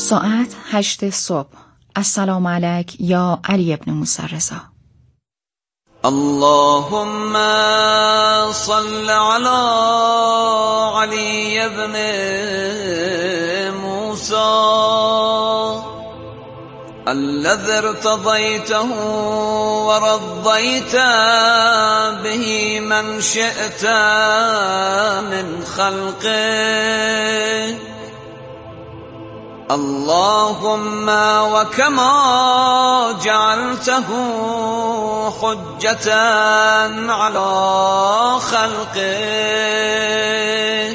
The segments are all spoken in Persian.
ساعت 8 صبح. السلام علیک یا علی ابن موسی رضا. اللهم صل على علي ابن موسى الذي ارتضيته ورضيت به من شئت من خلقك. اللهم وكما جعلته حجة على خلقك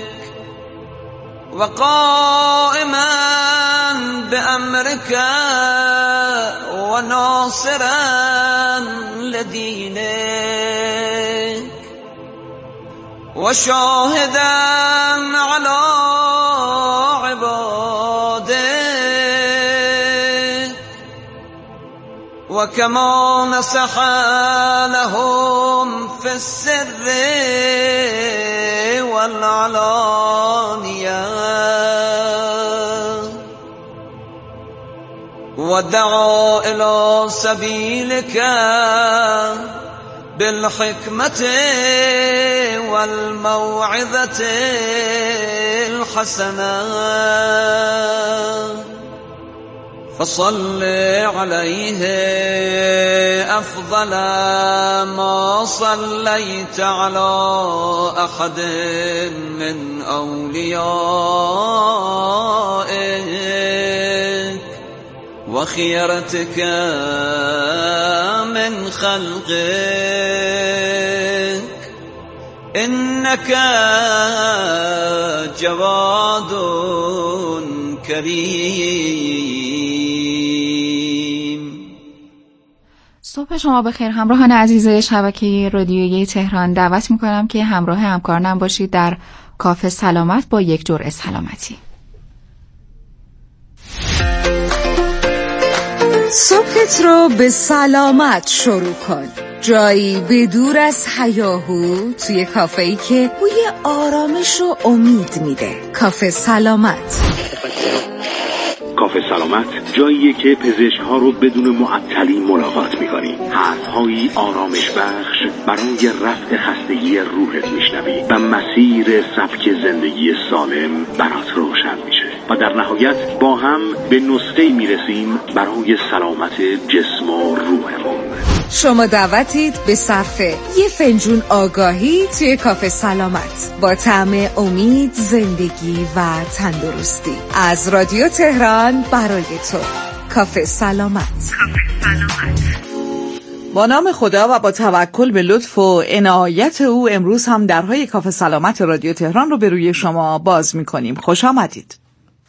وقائما بأمرك وناصرا لدينك وشاهدا على وكما نصح لهم في السر والعلانية ودعا إلى سبيلك بالحكمة والموعظة الحسنة فصل عليه أفضل ما صليت على أحد من أوليائك وخيرتك من خلقك إنك جواد کریم. صبح شما بخیر همراهان عزیز شبکه رادیویی تهران. دعوت میکنم که همراه همکارانم باشید در کافه سلامت با یک جرعه سلامتی. صبحت رو به سلامت شروع کن. جایی بدور از هیاهو توی کافه‌ای که بوی آرامش و امید میده. کافه سلامت. کافه سلامت جاییه که پزشک‌ها رو بدون معطلی ملاقات می‌کنی. حرف‌های آرامش بخش برای رفع خستگی روحت میشنوی و مسیر سبک زندگی سالم برات روشن میشه و در نهایت با هم به نسخه‌ای میرسیم برای سلامت جسم و روحمون. شما دعوتید به صرف یه فنجون آگاهی توی کافه سلامت با طعم امید، زندگی و تندرستی. از رادیو تهران برای تو. کافه سلامت. با نام خدا و با توکل به لطف و عنایت او امروز هم درهای کافه سلامت رادیو تهران رو به روی شما باز می‌کنیم. خوش آمدید.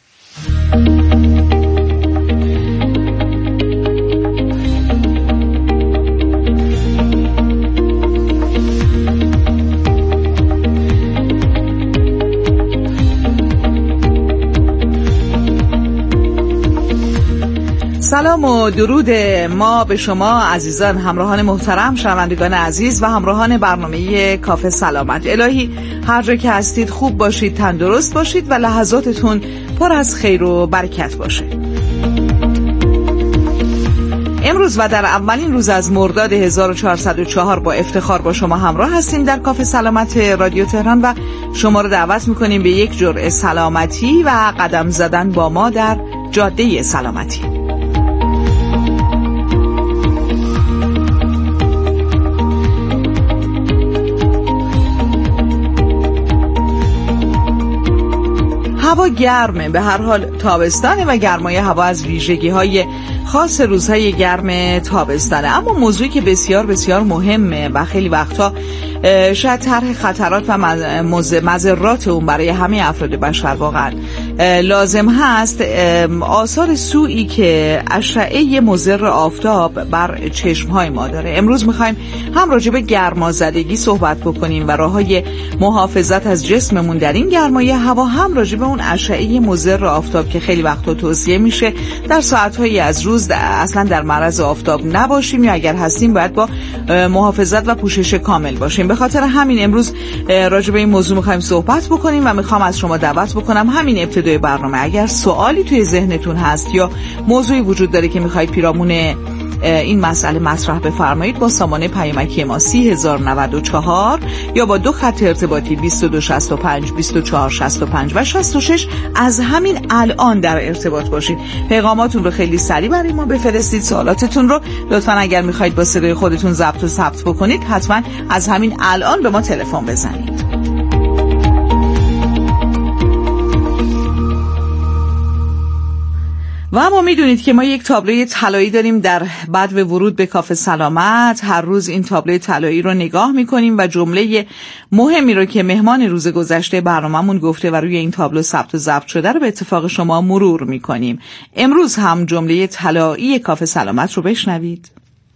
سلام و درود ما به شما عزیزان، همراهان محترم، شنوندگان عزیز و همراهان برنامه کافه سلامت. الهی هر جا که هستید خوب باشید، تندرست باشید و لحظاتتون پر از خیر و برکت باشه. امروز و در اولین روز از مرداد 1404 با افتخار با شما همراه هستیم در کافه سلامت رادیو تهران و شما رو دعوت میکنیم به یک جرعه سلامتی و قدم زدن با ما در جاده سلامتی. هوا گرمه، به هر حال تابستانه و گرمای هوا از ویژگی‌های خاص روزهای گرم تابستانه. اما موضوعی که بسیار بسیار مهمه و خیلی وقتا شاید طرح خطرات و مضرات اون برای همه افراد بشر واقعا لازم هست، آثار سوئی که اشعه مضر آفتاب بر چشمهای ما داره. امروز میخوایم هم راجع به گرمازدگی صحبت بکنیم و راههای محافظت از جسممون در این گرمای هوا، هم راجع به اون اشعه مضر آفتاب که خیلی وقتا توصیه میشه در ساعتهای از روز روز اصلا در معرض آفتاب نباشیم یا اگر هستیم باید با محافظت و پوشش کامل باشیم. به خاطر همین امروز راجع به این موضوع می‌خوایم صحبت بکنیم و می‌خوام از شما دعوت بکنم همین ابتدای برنامه اگر سوالی توی ذهنتون هست یا موضوعی وجود داره که می‌خواید پیرامون این مسئله مطرح بفرمایید با سامانه پیامکی ما 3094 یا با 2 خط ارتباطی 2265 2465 و 66 از همین الان در ارتباط باشید. پیغاماتون رو خیلی سریع برای ما بفرستید، سوالاتتون رو لطفاً اگر میخواید با صدای خودتون ضبط و ثبت بکنید حتما از همین الان به ما تلفن بزنید. و اما میدونید که ما یک تابلوی طلایی داریم در بعد به ورود به کافه سلامت. هر روز این تابلوی طلایی رو نگاه میکنیم و جمله مهمی رو که مهمان روز گذشته برنامه‌مون گفته و روی این تابلو ثبت و ضبط شده رو به اتفاق شما مرور میکنیم. امروز هم جمله طلایی کافه سلامت رو بشنوید.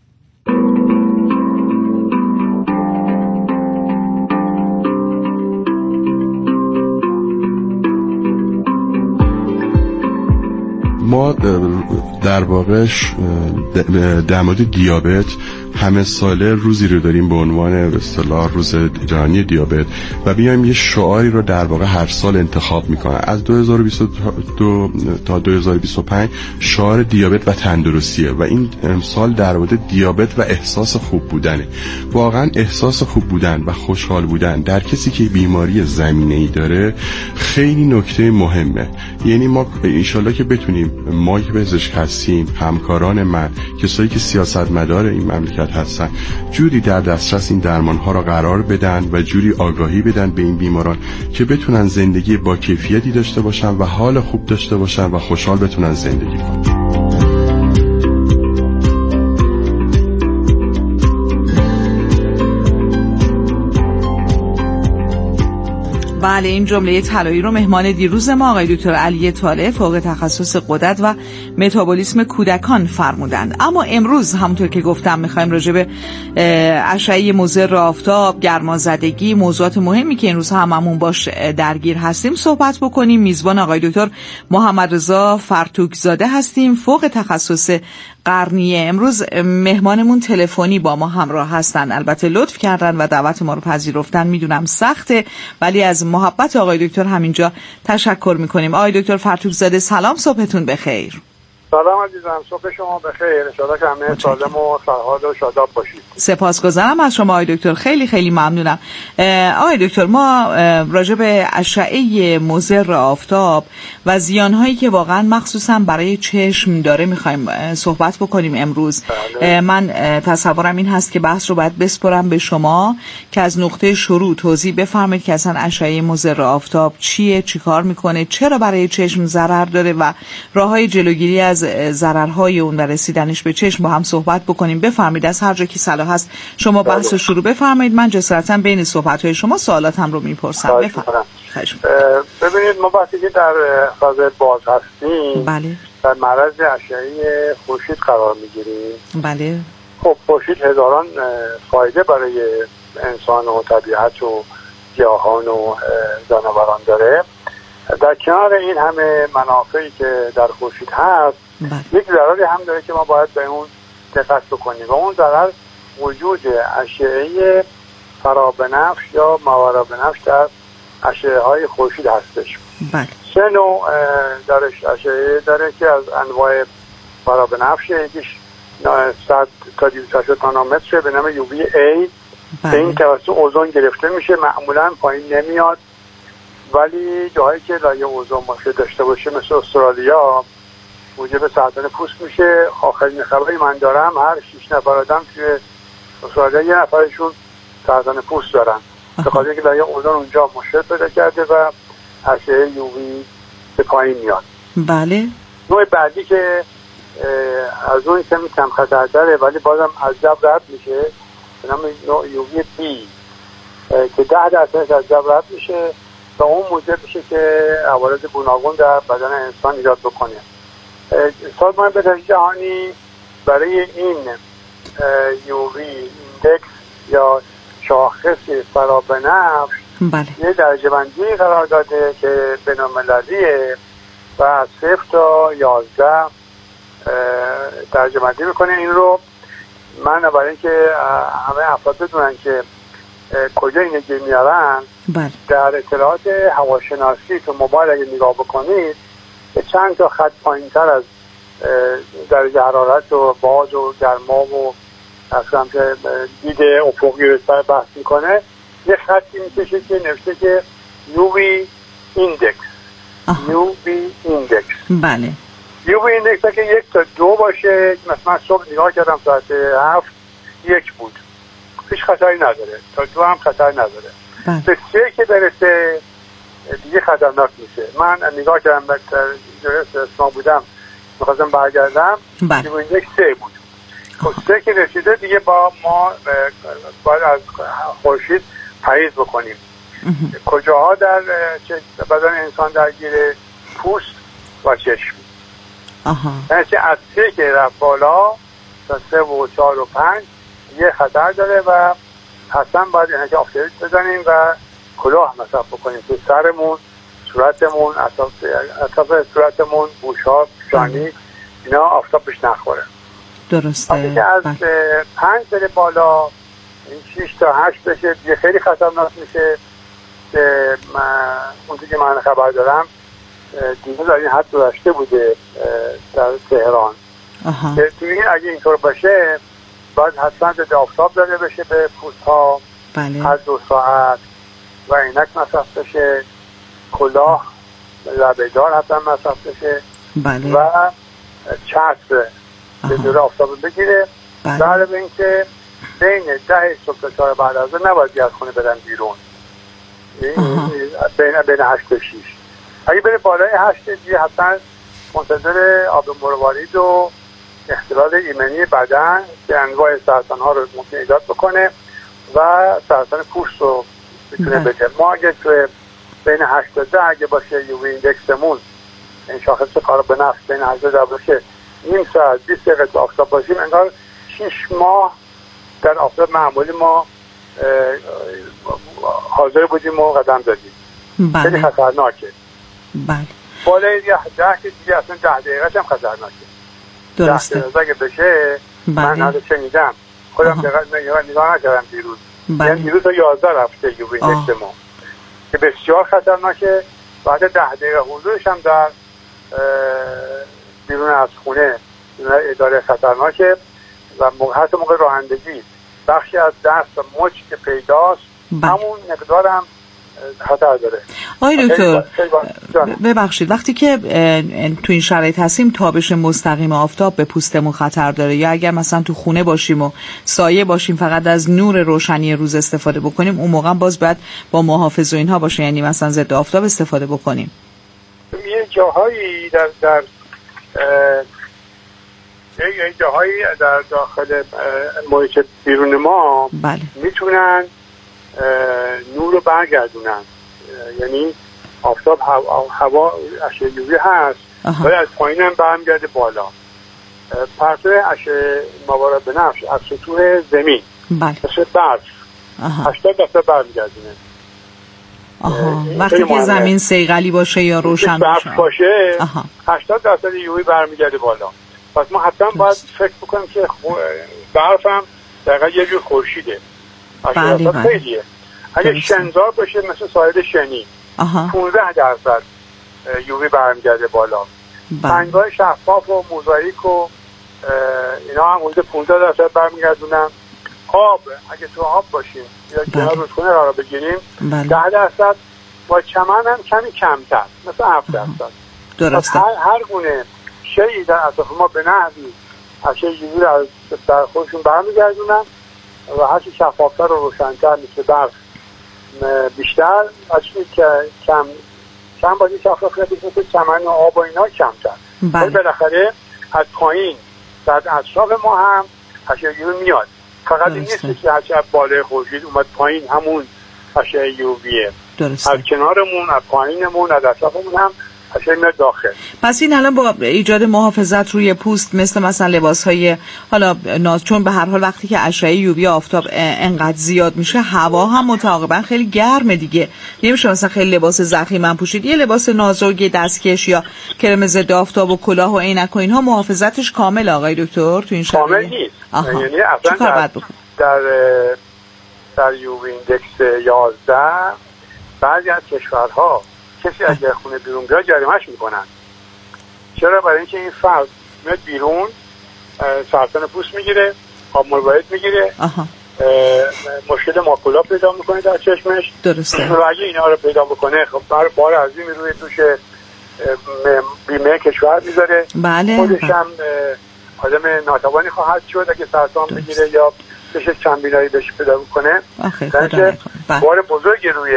ما در واقع در مورد دیابت همه ساله روزی رو داریم به عنوان به اصطلاح روز جهانی دیابت و بیایم یه شعاری رو در واقع هر سال انتخاب میکنن. از 2022 تا 2025 شعار دیابت و تندرستیه و این امسال در مورد دیابت و احساس خوب بودنه. واقعا احساس خوب بودن و خوشحال بودن در کسی که بیماری زمینه‌ای داره خیلی نکته مهمه. یعنی ما انشالله که بتونیم، ما که پزشک هستیم، همکاران من، کسایی که سیاستمدار این مملکت هستن، جوری در دسترس این درمان‌ها را قرار بدن و جوری آگاهی بدن به این بیماران که بتونن زندگی با کیفیتی داشته باشن و حال خوب داشته باشن و خوشحال بتونن زندگی کنن. بله، این جمله طلایی رو مهمان دیروز ما آقای دکتر علی طالع فوق تخصص غدد و متابولیسم کودکان فرمودند. اما امروز همونطور که گفتم میخوایم راجع به اشعه مضر آفتاب، گرمازدگی، موضوعات مهمی که این روز هممون باش درگیر هستیم صحبت بکنیم. میزبان آقای دکتر محمد رضا فرتوکزاده هستیم، فوق تخصص قرنیه. امروز مهمانمون تلفنی با ما همراه هستن. البته لطف کردن و دعوت ما رو پذیرفتن. میدونم سخته ولی از محبت آقای دکتر همینجا تشکر میکنیم. آقای دکتر فرتوکزاده سلام، صبحتون بخیر. سلام عزیزم، صبح شما بخیر. انشالله که همه سالم و سرحال و شاداب باشید. سپاسگزارم از شما آقای دکتر، خیلی خیلی ممنونم. آقای دکتر، ما راجع به اشعه مضر آفتاب و زیانهایی که واقعا مخصوصا برای چشم داره میخوایم صحبت بکنیم امروز. من تصورم این هست که بحث رو باید بسپرم به شما که از نقطه شروع توضیح بفرمایید که اصلا اشعه مضر آفتاب چیه، چیکار میکنه، چرا برای چشم ضرر داره و راههای جلوگیری از ضررهای اون و رسیدنش به چشم با هم صحبت بکنیم. بفرمایید از هر جا که صلاح هست شما بحث رو شروع بفرمایید. من جسارتاً بین صحبت‌های شما سوالاتم رو میپرسم. بفرمایید. ببینید، ما وقتی که در فاز باز هستیم، بله، در معرض اشعه خورشید قرار میگیریم. بله. خب خورشید هزاران فایده برای انسان و طبیعت و گیاهان و جانوران داره. در کنار این همه منافعی که در خورشید هست، یک ضرری هم داره که ما باید به اون دقت بکنیم و اون ضرر وجود اشعه فرابنفش یا ماورابنفش در اشعه های خورشید هستش. بله. 3 نوع درش اشعه داره که از انواع فرابنفش، یکیش 100 تا 280 نانومتر به نام UVA. بله. این توسط اوزون گرفته میشه، معمولا پایین نمیاد، ولی جاهایی که لایه اوزون داشته باشه مثل استرالیا موجب سرطان پوست میشه. آخرین خبری من دارم هر 6 نفر آدم توی استرالیا 1 نفرشون سرطان پوست دارن به خاطر اینکه لایه اوزون اونجا مشکل پیدا کرده و اشعه یووی به پایین میاد. بله. نوع بعدی که از اون کم خطرتره ولی بازم از جب رد میشه به نام نوع یووی بی که 10% از جب رد میشه و اون موجب میشه که عوارض گوناگون در بدن انسان ایجاد بکنه. سازمان بهداشت جهانی برای این یووی ایندکس یا شاخص فرابنفش یه درجه بندی قرار داده که بین‌المللیه و از 0 تا 11 درجه بندی میکنه. این رو من برای اینکه همه افراد بدونن که کجا این گیر میارن، در اطلاعات هواشناسی تو موبایل اگه نگاه بکنید چند تا خط پایین تر از درجه حرارت و باد و گرما و اصلا که دید افقی رو سر بحث میکنه یه خطی میکشه که نوشته که UV ایندکس. UV ایندکس. بله. UV ایندکس که 1 تا 2 باشه، مثلا صبح نگاه کردم ساعت 7 1 بود، هیچ خطری نداره، تا 2 هم خطر نداره. به 3 که برسه دیگه خطرناک میشه. من نگاه کردم در جلسه اسما بودم میخواستم برگردم، UV ایندکس 3 بود. خب 3 که رسیده دیگه با ما باید از خورشید پرهیز بکنیم. کجاها در بدن انسان درگیر؟ پوست و چشم. یعنی از 3 که رفت بالا تا 3 و 4 و 5 یه خطر داره و حتما باید اینکه آفتابی بزنیم و کلاه مصرف بکنیم تو سرمون، صورتمون، اطراف صورتمون، گوش‌ها، شانه اینا آفتاب بهش نخوره. درسته. وقتی که از 5 بره بالا 6 تا 8 بشه دیگه خیلی خطرناک میشه که اونجوری که من خبر دارم دیگه در این حد گذشته بوده در تهران که توی اگه اینطور باشه باید حتما ضد آفتاب داده بشه به پوست ها هر 2 ساعت و عینک مصرف بشه، کلاه لبه‌دار حتما مصرف بشه و چتر به دور آفتاب بگیره. بعد به اینکه بین 10 صبح تا 4 بعد از ظهر نباید از خونه برن بیرون، بین 8 تا 6. اگه بره بالای 8 دیگه حتما منتظر آب مروارید و اختلال ایمنی بدن که انواع سرطان ها رو ممکن ایجاد بکنه و سرطان پوست رو میتونه بده. ما اگه توی بین 8 تا 10 اگه باشه UV ایندکسمون این شاخص کاربن نفت بین 8 تا 10 باشه، نیم ساعت 20 دقیقه تو آفتاب باشیم انگار 6 ماه در آفتاب معمولی ما حاضر بودیم و قدم زدیم. خیلی خطرناکه. بله. بالای 10 که دیگه اصلا 10 دقیقه هم خطرناکه. درسته. 10 دقیقه اگه بشه من هذا شنیدم خودم نگاه نکردم دیروز. یعنی دیروز تا 11 رفته UV ایندکس ما که بسیار خطرناکه. بعد 10 دقیقه حضورش هم در بیرون از خونه اداره خطرناکه و حتی موقع رانندگی بخشی از دست و مچ که پیداست همون مقدار هم خطر داره. آقای دکتر ببخشید وقتی که تو این شرایط هستیم تابش مستقیم آفتاب به پوستمون خطر داره یا اگر مثلا تو خونه باشیم و سایه باشیم فقط از نور روشنی روز استفاده بکنیم اون موقع باز باید با محافظ و اینها باشه، یعنی مثلا ضد آفتاب استفاده بکنیم. یه جاهایی در داخل محیط بیرون ما میتونن نور رو برگردونن، یعنی آفتاب هوا اشعه یووی هست ولی از پایین هم برمیگرده بالا. پرتو اشعه موارد بنفش از سطوح زمین مثل برف 80% برمیگردونه. وقتی که زمین صیقلی باشه یا روشن باشه 80% یووی برمیگرده بالا. پس ما حتما باید فکر بکنیم که برف هم دقیقا یه جور خورشیده. خیلیه. اگه شنزار باشه مثل ساحل شنی 15% یووی برمیگرده بالا. سنگ‌های شفاف و موزاییک و اینا هم حدود 15% برمیگردونن. آب اگه تو آب باشیم یا کنار رودخونه قرار بگیریم 10% با چمن هم کمی کمتر مثل 7%. درسته. هر گونه شیعی در اطراف ما به نحوی اشعه یووی رو از در خودشون برمیگردونن و هرچی شفافتر و روشن‌تر مثل برف بیشتر، هرچی که کم بازی شفاف مثل چمن و آب و اینا کمتر. ولی بالاخره از پایین در اطراف ما هم اشعه یووی میاد. فقط این نیست که هرچی از بالای خورشید اومد پایین همون اشعه یوویه. از کنارمون، از پایینمون، از اطرافمون هم اشعه میاد داخل. پس این الان با ایجاد محافظت روی پوست مثلا لباس‌های حالا چون به هر حال وقتی که اشعه یووی آفتاب انقدر زیاد میشه هوا هم متعاقبا خیلی گرمه دیگه، نمیشه مثلا خیلی لباس ضخیم پوشید. یه لباس نازک، دستکش یا کرم ضد آفتاب و کلاه و عینک و اینها محافظتش کامل آقای دکتر تو این شرایط؟ کامل نیست. یعنی اصلا در یووی ایندکس 11 بعضی از کشورها کسی از خونه بیرون بیاد جریمه‌اش میکنن. چرا؟ برای اینکه این فرد میاد بیرون سرطان پوست میگیره، آب مروارید میگیره، مشکل ماکولا پیدا میکنه در چشمش. درسته. و اگه اینا رو پیدا بکنه خب بار عظیمی روی دوش بیمه کشور میذاره. بله. خودش هم آدم ناتوانی خواهد شد اگه سرطان بگیره یا بشه چندبینایی بهش پیدا بکنه. بار بزرگی روی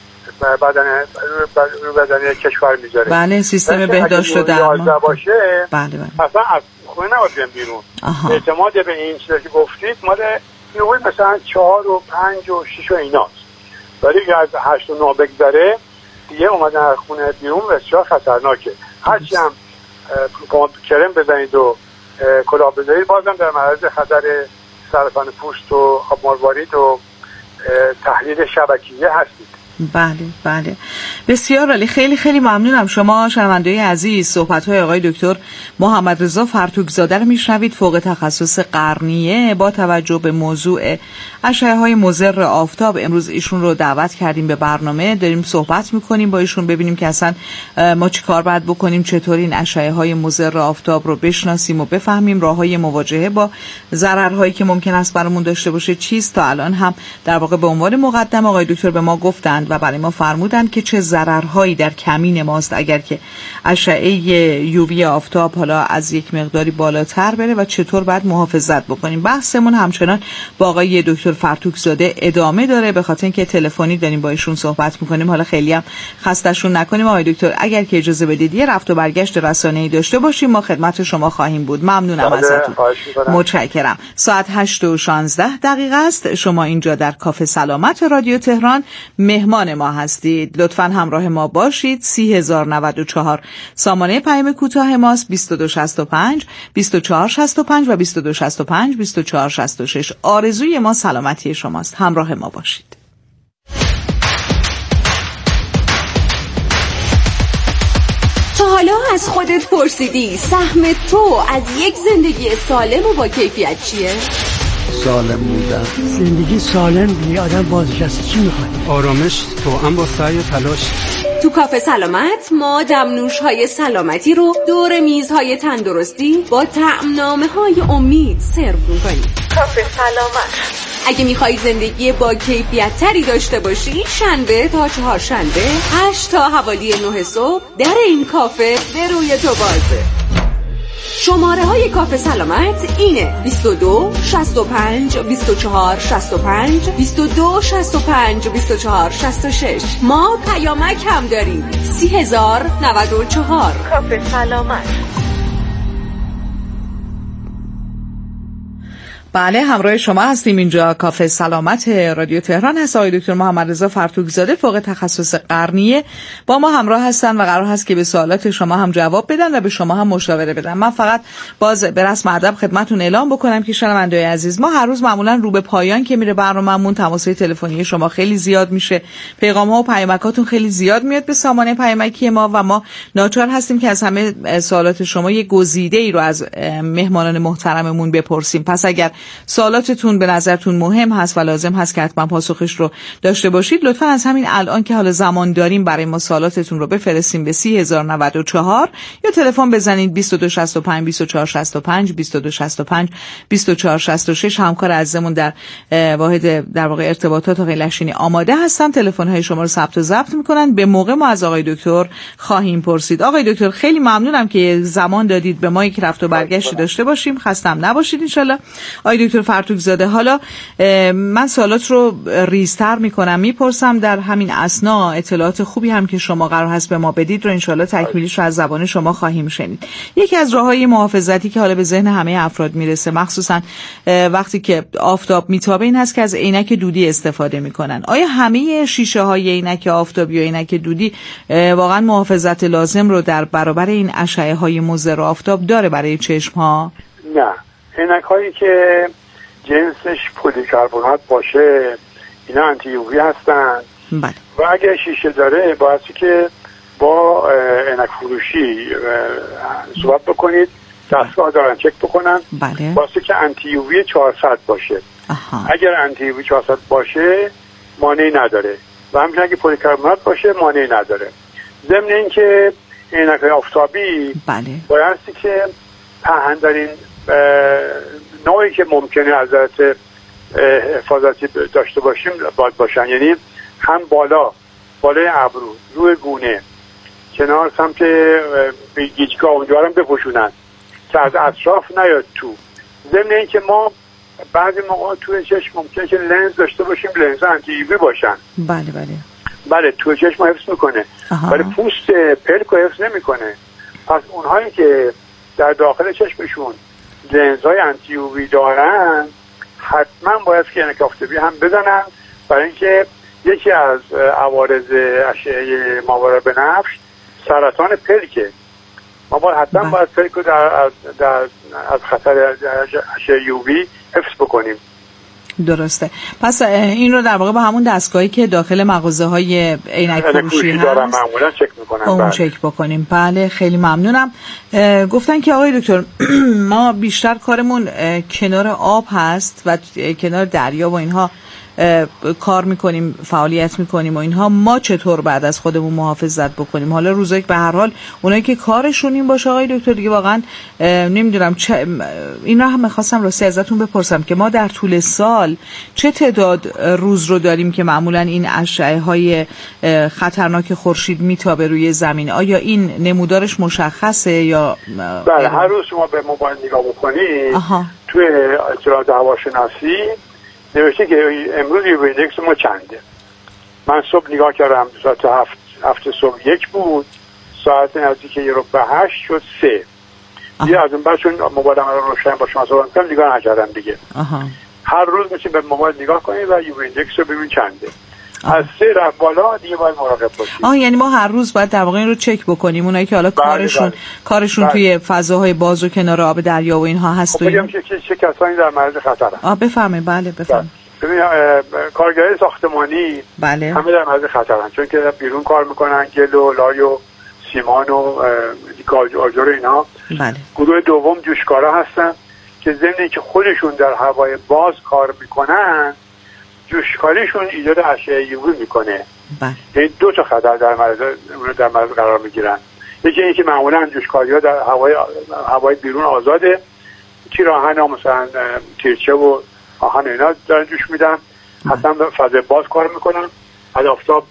بدن کشور میذاره. بله، سیستم بهداشت و درمان باشه. بله. اصلا از خونه نباید بیان بیرون. اعتماد به این چیزی که گفتید مال یووی مثلا 4 و 5 و 6 و ایناست، ولی از 8 و 9 بگذره دیگه اومدن از خونه بیرون بسیار خطرناکه. هرچی هم کرم بزنید و کلاه بزنید بازم در معرض خطر سرطان پوست و آب مروارید و تحلیل شبکیه هستید. بله بسیار عالی. خیلی خیلی ممنونم. شما شنونده‌های عزیز صحبت‌های آقای دکتر محمد رضا فرتوک‌زاده رو میشنوید، فوق تخصص قرنیه. با توجه به موضوع اشعه‌های مضر آفتاب امروز ایشون رو دعوت کردیم به برنامه، داریم صحبت می‌کنیم با ایشون ببینیم که اصلا ما چیکار باید بکنیم، چطور این اشعه‌های مضر آفتاب رو بشناسیم و بفهمیم، راه‌های مواجهه با ضررهایی که ممکن است برامون داشته باشه چیست. تا الان هم در واقع به عنوان مقدمه آقای دکتر به ما گفتند و برای ما فرمودند که چه ضررهایی در کمین ماست اگر که اشعه یووی آفتاب حالا از یک مقداری بالاتر بره و چطور باید محافظت بکنیم. بحثمون همچنان با آقای دکتر فرتوک‌زاده ادامه داره، به خاطر اینکه تلفنی داریم با ایشون صحبت می‌کنیم. حالا خیلی هم خسته‌شون نکنیم. آقای دکتر اگر که اجازه بدید یه رفت و برگشت رسانه‌ای داشته باشیم ما خدمت شما خواهیم بود. ممنونم ازتون. متشکرم. ساعت 8:16 است. شما اینجا در کافه سلامت رادیو تهران مهمان ما هستید. لطفاً همراه ما باشید. 30,094 سامانه پیام کوتاه ماست. 2265 2465 و 2265 2466. آرزوی ما سلامتی شماست. همراه ما باشید. تا حالا از خودت پرسیدی سهم تو از یک زندگی سالم و با کیفیت چیه؟ سالم بودن. زندگی سالم بی آدم بازنشسته چی میخواد؟ آرامش توأم با سعی و تلاش. تو کافه سلامت ما دمنوش‌های سلامتی رو دور میزهای تندرستی با طعمنامه‌های امید سرو می‌کنیم. کافه سلامت. اگه می‌خوای زندگی با کیفیت تری داشته باشی شنبه تا چهارشنبه 8 تا حوالی 9 صبح در این کافه به روی تو بازه. شماره های کافه سلامت اینه 22 65 24 65 22 65 24 66. ما پیامک هم داریم 30,094 کافه سلامت. بله همراه شما هستیم. اینجا کافه سلامت رادیو تهران هست. آقای دکتر محمد رضا فرتوک‌زاده فوق تخصص قرنیه با ما همراه هستن و قرار هست که به سوالات شما هم جواب بدن و به شما هم مشاوره بدن. من فقط باز به رسم ادب خدمتتون اعلام بکنم که شنونده‌های عزیز ما هر روز معمولا رو به پایان که میره برنامه‌مون تماس‌های تلفنی شما خیلی زیاد میشه، پیغام‌ها و پیامکاتون خیلی زیاد میاد به سامانه پیامکی ما و ما ناچار هستیم که از همه سوالات شما یه گزیده‌ای رو از مهمانان محترممون بپرسیم. پس اگر سوالاتتون به نظرتون مهم هست و لازم هست که حتما پاسخش رو داشته باشید لطفاً از همین الان که حالا زمان داریم برای ما سوالاتتون رو بفرستیم به 30,094 یا تلفن بزنید 2265 2465 2265 2466. همکار عزیزمون در واحد در واقع ارتباطات آقای لشینی آماده هستن، تلفن های شما رو ثبت و ضبط میکنن. به موقع ما از آقای دکتر خواهیم پرسید. آقای دکتر خیلی ممنونم که زمان دادید به ما یک رفت و برگشتی داشته باشیم. خستم نباشید ان شاء الله. آقای دکتر فرتوک زاده، حالا من سوالات رو ریزتر میکنم، میپرسم در همین اثنا اطلاعات خوبی هم که شما قرار هست به ما بدید رو انشالله تکمیلیش رو از زبان شما خواهیم شنید. یکی از راههای محافظتی که حالا به ذهن همه افراد میرسه، مخصوصا وقتی که آفتاب میتابه، این هست که از عینک دودی استفاده میکنن. آیا همه شیشه های عینک آفتابی و عینک دودی واقعا محافظت لازم رو در برابر این اشعه های مضر آفتاب داره برای چشم ها؟ نه، عینک هایی که جنسش پلیکربنات باشه اینا آنتی یووی هستن. بله. و اگه شیشه داره باعثی که با عینک فروشی صحبت بکنید، دستگاه دارن چک بکنن. بله. باعثی که آنتی یووی 400 باشه. اگر آنتی یووی 400 باشه مانعی نداره و همچنین اگه پلیکربنات باشه مانعی نداره. ضمن این که عینک‌های آفتابی بله. بایستی که پهن‌ترین نوعی که ممکنه از نظر حفاظتی داشته باشیم باید باشن، یعنی هم بالای ابرو، روی گونه، کنار سمت گیجگاه اونجا هم بپوشونن که از اطراف نیاد تو. ضمن این که ما بعضی موقع توی چشم ممکنه که لنز داشته باشیم، لنز آنتی یووی باشن. بله توی چشم حفظ میکنه ولی پوست پلک رو حفظ نمیکنه. پس اونهایی که در داخل چشمشون لنزهای آنتی یووی دارن حتما باید که عینک آفتابی هم بزنن، برای اینکه یکی از عوارض اشعه ماورا بنفش سرطان پلکه. ما باید حتما باید پلک رو از خطر اشعه یووی حفظ بکنیم. درسته. پس این رو در واقع با همون دستگاهی که داخل مغازه های عینک فروشی هست معمولا چک میکنن اون چک بکنیم. بله خیلی ممنونم. گفتن که آقای دکتر ما بیشتر کارمون کنار آب هست و کنار دریا و اینها کار میکنیم، فعالیت میکنیم و اینها، ما چطور بعد از خودمون محافظت بکنیم؟ حالا روزایی به هر حال اونایی که کارشون این باشه آقای دکتر دیگه واقعا نمیدونم این رو هم میخواستم راستی ازتون بپرسم که ما در طول سال چه تعداد روز رو داریم که معمولا این اشعه های خطرناک خورشید میتابه روی زمین؟ آیا این نمودارش مشخصه یا بله هر روز شما به موبایل نگاه بکنید توی اطلاعات هواشناسی نوشته که امروز یووی ایندکس ما چنده. من صبح نگاه کردم ساعت 7 صبح 1 بود، ساعت نزدیک 7:08 شد 3. دیگه از اون بعد چون موبایلم رو روشن با شما صحبت کنم نگاه نکردم دیگه. هر روز میتونید به موبایل نگاه کنید و یووی ایندکس رو ببینید چنده. از 3 رفت بالا دیگه باید مراقب باشید. یعنی ما هر روز باید در واقع این رو چک بکنیم. اونایی که حالا کارشون توی فضاهای باز و کنار آب دریا و اینها هست. بگم چه کسانی در معرض خطرن. بفرمایید. بله بفرمایید. ببین کارگرای ساختمانی بله. همه در معرض خطرن، چون که بیرون کار میکنن، گل و لای و سیمان و آجر اینا. بله. گروه دوم جوشکارا هستن که ضمن اینکه خودشون در هوای باز کار میکنن، جوشکاریشون ایجاد اشعه یووی میکنه. بله. این 2 تا خطر در معرض قرار میگیرن. یکی اینکه معمولا جوشکاری‌ها در هوای بیرون آزاده، تیراهن مثلا تیرچه و آهن اینا دارن جوش میدن، حتما به فضای باز کار میکنن، از آفتاب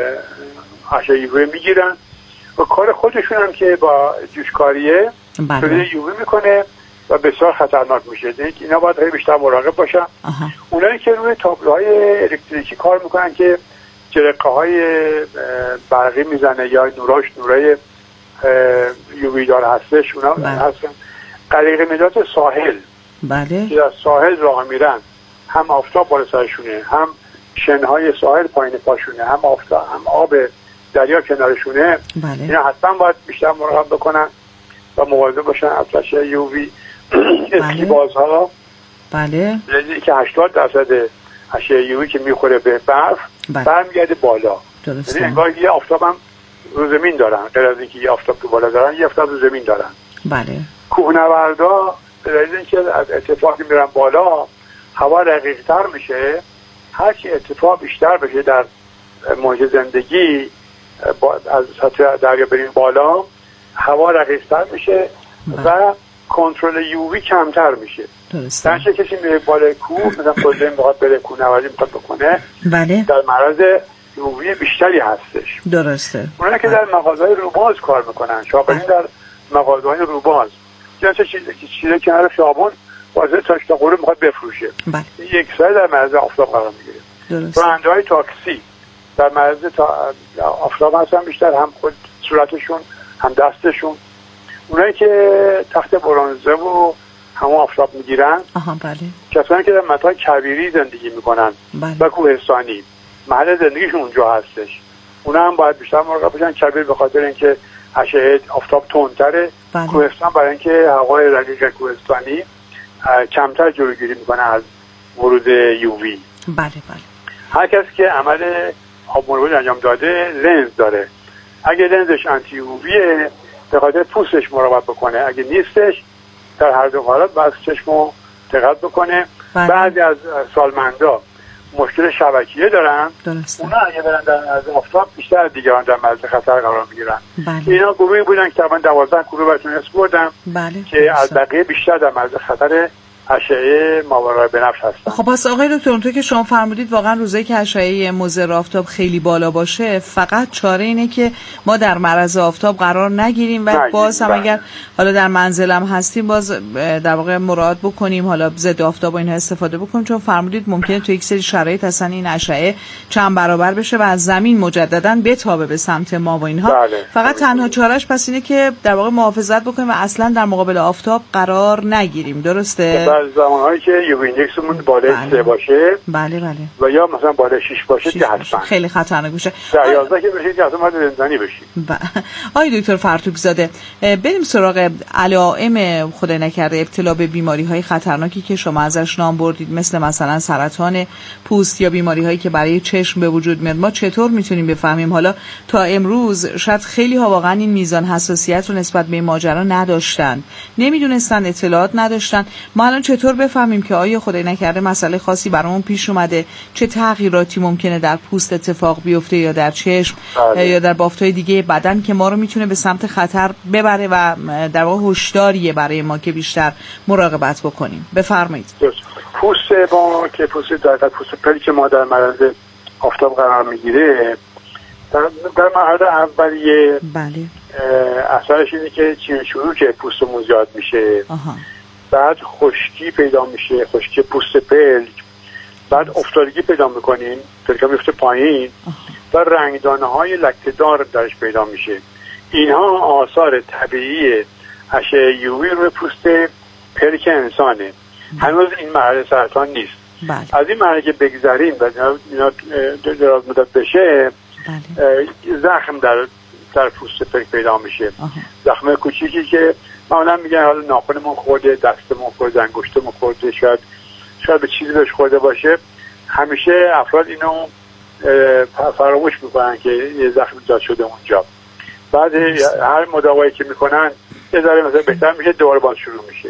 اشعه یووی میگیرن و کار خودشون هم که با جوشکاریه تولید یووی میکنه و بسیار خطرناک میشه. اینا باید خیلی بیشتر مراقب باشن. اونایی که روی تابلوهای الکتریکی کار میکنن که جرقه های برقی میزنه یا نورای یووی دار هستش، اونا هستن. غریق نجات ساحل، بله، که از ساحل راه میرن، هم آفتاب بالا سرشونه، هم شنهای ساحل پایین پاشونه، هم آب دریا کنارشونه. بله. اینا حتما باید بیشتر مراقب بکنن و مواظب باشن از اشعه یووی. اسکیبازها بله که 80% اشعه یووی که میخوره به برف برمیگرده بالا. درسته. یعنی انگار یه آفتاب هم رو زمین دارن، غیر از اینکه یه آفتاب تو بالا دارن، یه آفتاب رو زمین دارن. بله. کوهنوردا به دلیل اینکه از ارتفاعی میرن بالا هوا رقیق‌تر میشه، هرچی ارتفاع بیشتر بشه در محیط زندگی از سطح دریا بریم بالا هوا رقیق‌تر میشه و کنترل یووی کمتر میشه. درسته. درنچه کسی میره بالای کوه، مثلا پروژه میخواد بره کوهنوردی میخواد بکنه، بله، در معرض یووی بیشتری هستش. درسته. اونایی که در مغازه‌های روباز کار میکنن، شاغلین در مغازه‌های روباز، چه چیزی کنار خیابون واسه تا غروب میخواد بفروشه. بله. یک سال در معرض آفتاب قرار میگیره. درست. راننده‌های تاکسی در معرض آفتاب هستن، بیشتر هم خود صورتشون هم دستشون. اونایی که تحت برنزه و همون آفتاب میگیرن، بله. کسانی که در مناطق کویری زندگی میکنن و کوهستانی، محل زندگیشون اونجا هستش، اونا هم باید بیشتر مراقب باشن. کویر به خاطر اینکه اشعه آفتاب تندتره، کوهستان برای اینکه هوای رقیق کوهستانی کمتر جلوگیری میکنه از ورود یووی. بله بله. هر کسی که عمل آب مروت انجام داده لنز داره، اگه لنزش آنتی یوویه به خاطر پوستش مراقبت بکنه، اگه نیستش در هر دو حالت باید چشمو دقت بکنه. بعضی از سالمندا مشکل شبکیه دارن، اونا اگه برن از آفتاب بیشتر از دیگران در معرض خطر قرار میگیرن. اینا گروهی بودن که تقریبا 12 گروه براتون اسم بردم که از بقیه بیشتر در معرض خطر اشعه ماورای بنفش هستن. خب پس آقای دکتر، اونطور که شما فرمودید واقعا روزایی که اشعه مضر آفتاب خیلی بالا باشه فقط چاره اینه که ما در معرض آفتاب قرار نگیریم و باز هم اگر حالا در منزلم هستیم باز در واقع مراعات بکنیم، حالا ضد آفتاب و اینها استفاده بکنیم، چون فرمودید ممکنه تو یک سری شرایط اصلا این اشعه چند برابر بشه و از زمین مجددا بتابه به سمت ما و اینها. فقط تنها چارهش پس اینه که در واقع محافظت بکنیم و اصلا در مقابل آفتاب قرار نگیریم. درسته؟ در زمانهایی که یو ایندکسمون بالای 3 باشه و یا مثلا بالای 6 باشه که حتما خیلی خطرناک میشه. در 11 که بشید که اصلا باید زندانی بشید. آقای دکتر فرتوک زاده، بریم سراغ علائم خدای نکرده ابتلا به بیماری‌های خطرناکی که شما ازش نام بردید، مثلا سرطان پوست یا بیماری‌هایی که برای چشم به وجود میاد. ما چطور میتونیم بفهمیم؟ حالا تا امروز شاید خیلی ها واقعا این میزان حساسیت رو نسبت به این ماجرا نداشتن، نمیدونستن، اطلاعات نداشتن. ما الان چطور بفهمیم که آیا خدای نکرده مسئله خاصی برامون پیش اومده، چه تغییراتی ممکنه در پوست اتفاق بیفته یا در چشم یا در بافت‌های دیگه بدن که ما رو میتونه به سمت خطر ببره و در واقع هشداریه برای ما که بیشتر مراقبت بکنیم؟ بفرمایید. پوست ما که پوست پلی که ما در معرض آفتاب قرار میگیره، در مرحله اولیه اثرش اینه که چین شروع که پوستمون زیاد میشه، بعد خشکی پیدا میشه، خشکی پوست پلک، بعد افتادگی پیدا میکنیم، پلکا میفته پایین و رنگدانه های لکه‌دار درش پیدا میشه. اینها آثار طبیعی اشعه یووی روی پوست پلک انسانه. هنوز این مرحله سرطان نیست. از این مرحله که بگذریم و اینا دراز مدت بشه، زخم در پوست پلک پیدا میشه. زخم کوچیکی که معمولا میگن حالا ناخنمون خورده، دستمون خورده، انگشتمون خورده، شاید به چیزی بهش خورده باشه. همیشه افراد اینو فراموش میکنن که یه زخم ایجاد شده اونجا. بعد هر مداوایی که میکنن یه ذره مثلا بهتر میشه، دوباره باز شروع میشه.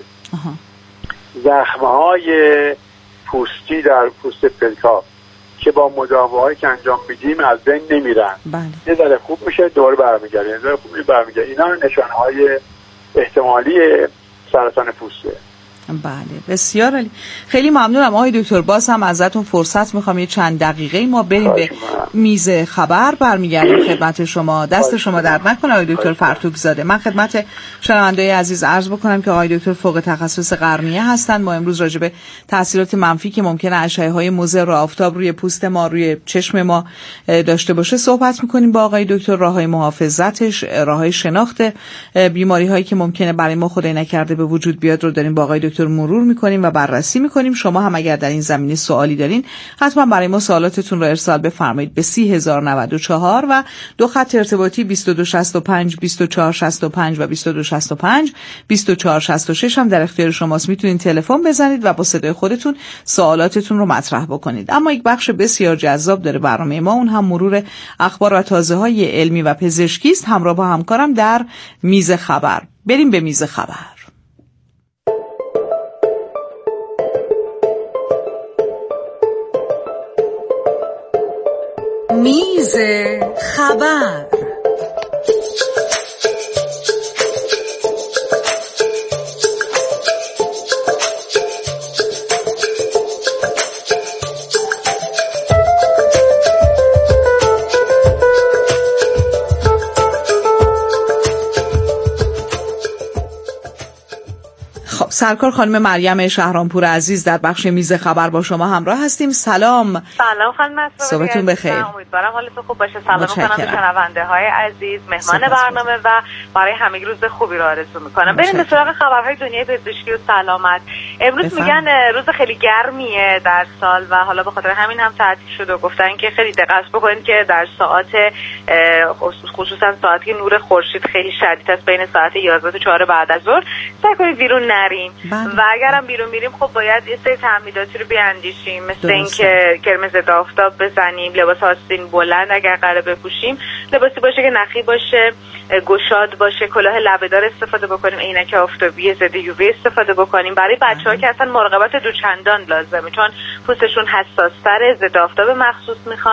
زخم‌های پوستی در پوست پلک‌ها که با مداواهایی که انجام میدیم از بین نمیرن. یه ذره خوب میشه، دوباره برمیگرده، یه ذره خوب میشه، برمیگرده. اینا نشانه‌های احتمالی سرطان پوسته. بله، بسیار عالی. خیلی ممنونم آقای دکتر. باز هم ازتون فرصت میخوام یه چند دقیقه ما بریم به میز خبر، برمیگردیم خدمت شما. دست شما درد نکنه آقای دکتر فرتوک زاده. من خدمت شنونده‌های عزیز عرض بکنم که آقای دکتر فوق تخصص قرنیه هستند. ما امروز راجع به تاثیرات منفی که ممکنه اشعه‌های مضر آفتاب روی پوست ما، روی چشم ما داشته باشه صحبت میکنیم با آقای دکتر. راههای محافظتش، راههای شناخت بیماری‌هایی که ممکنه برای ما خدای نکرده به وجود بیاد رو داریم با آقای دکتر مرور میکنیم و بررسی میکنیم. شما هم اگر در این زمینه سوالی دارین حتما برای ما سوالاتتون رو ارسال بفرمایید به 30094 و دو خط ارتباطی 2265 2465 و 2265 2466 هم در اختیار شماست. میتونین تلفن بزنید و با صدای خودتون سوالاتتون رو مطرح بکنید. اما یک بخش بسیار جذاب داره برنامه ما، اون هم مرور اخبار و تازه‌های علمی و پزشکی است، همراه با همکارم در میز خبر. بریم به میز خبر. میز خبر. سرکار خانم مریم شهرامپور عزیز در بخش میز خبر با شما همراه هستیم. سلام. سلام خانم اسرار، صبحتون بخیر. امیدوارم حالتون خوب باشه. سلام میکنم به شنونده های عزیز، مهمان برنامه و برای همه روز خوبی رو آرزو میکنم. بریم به سراغ خبرهای دنیای پزشکی و سلامت. امروز میگن روز خیلی گرمیه در سال و حالا به خاطر همین هم تعطیل شده و گفتن که خیلی دقت بکنید که در ساعات خصوصا ساعتی که نور خورشید خیلی شدید است، بین ساعت 11 تا 4 بعد از ظهر سعی کنید بیرون نریم و اگرم بیرون میریم خب باید یه سری تمهیداتی رو بیاندیشیم، مثل اینکه کرم ضد آفتاب بزنیم، لباس آستین بلند اگر قراره بپوشیم لباسی باشه که نخی باشه، گشاد باشه، کلاه لبه‌دار استفاده بکنیم، عینک آفتابی ضد یووی استفاده بکنیم. برای بچه‌ها که اصلا مراقبت دوچندان لازمه چون پوستشون حساس‌تره، ضد آفتاب مخصوص میخوان.